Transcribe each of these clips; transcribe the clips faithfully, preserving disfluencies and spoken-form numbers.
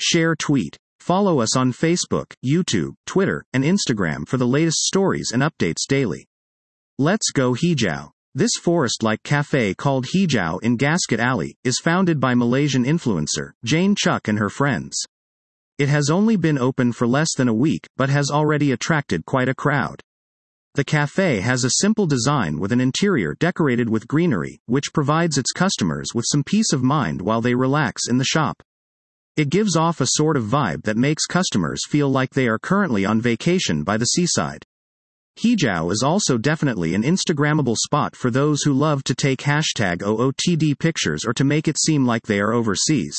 share, tweet. Follow us on Facebook, YouTube, Twitter, and Instagram for the latest stories and updates daily. Let's go Hijau. This forest-like cafe called Hijau in Gasket Alley is founded by Malaysian influencer Jane Chuck and her friends. It has only been open for less than a week, but has already attracted quite a crowd. The cafe has a simple design with an interior decorated with greenery, which provides its customers with some peace of mind while they relax in the shop. It gives off a sort of vibe that makes customers feel like they are currently on vacation by the seaside. Hijau is also definitely an Instagrammable spot for those who love to take hashtag O O T D pictures or to make it seem like they are overseas.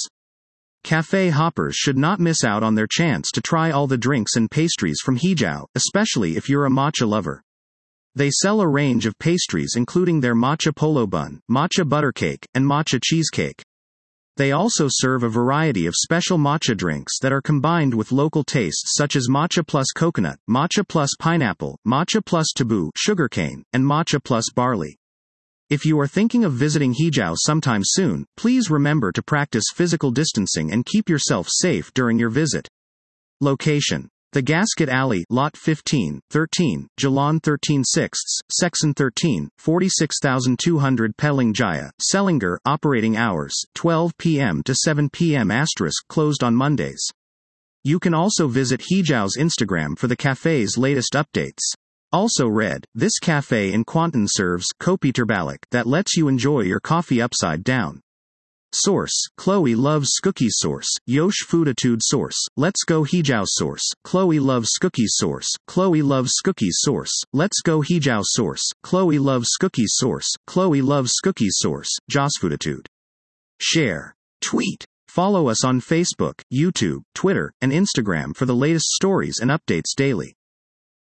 Cafe hoppers should not miss out on their chance to try all the drinks and pastries from Hijau, especially if you're a matcha lover. They sell a range of pastries including their matcha polo bun, matcha butter cake, and matcha cheesecake. They also serve a variety of special matcha drinks that are combined with local tastes such as matcha plus coconut, matcha plus pineapple, matcha plus taboo, sugarcane, and matcha plus barley. If you are thinking of visiting Hijau sometime soon, please remember to practice physical distancing and keep yourself safe during your visit. Location: The Gasket Alley, Lot fifteen, thirteen, Jalan thirteen sixths, Section thirteen, forty-six thousand two hundred Peling Jaya, Selangor. Operating hours, twelve p m to seven p m asterisk closed on Mondays. You can also visit Hijau's Instagram for the cafe's latest updates. Also read, this cafe in Kuantan serves kopi terbalik that lets you enjoy your coffee upside down. Source: Chloe loves cookies. Source: Yosh Fooditude. Source: Let's Go Hijau. Source: Chloe loves cookies. Source: Chloe loves cookies. Source: Let's Go Hijau. Source: Chloe loves cookies. Source: Chloe loves cookies. Source: Joss Fooditude. Share, tweet. Follow us on Facebook, YouTube, Twitter, and Instagram for the latest stories and updates daily.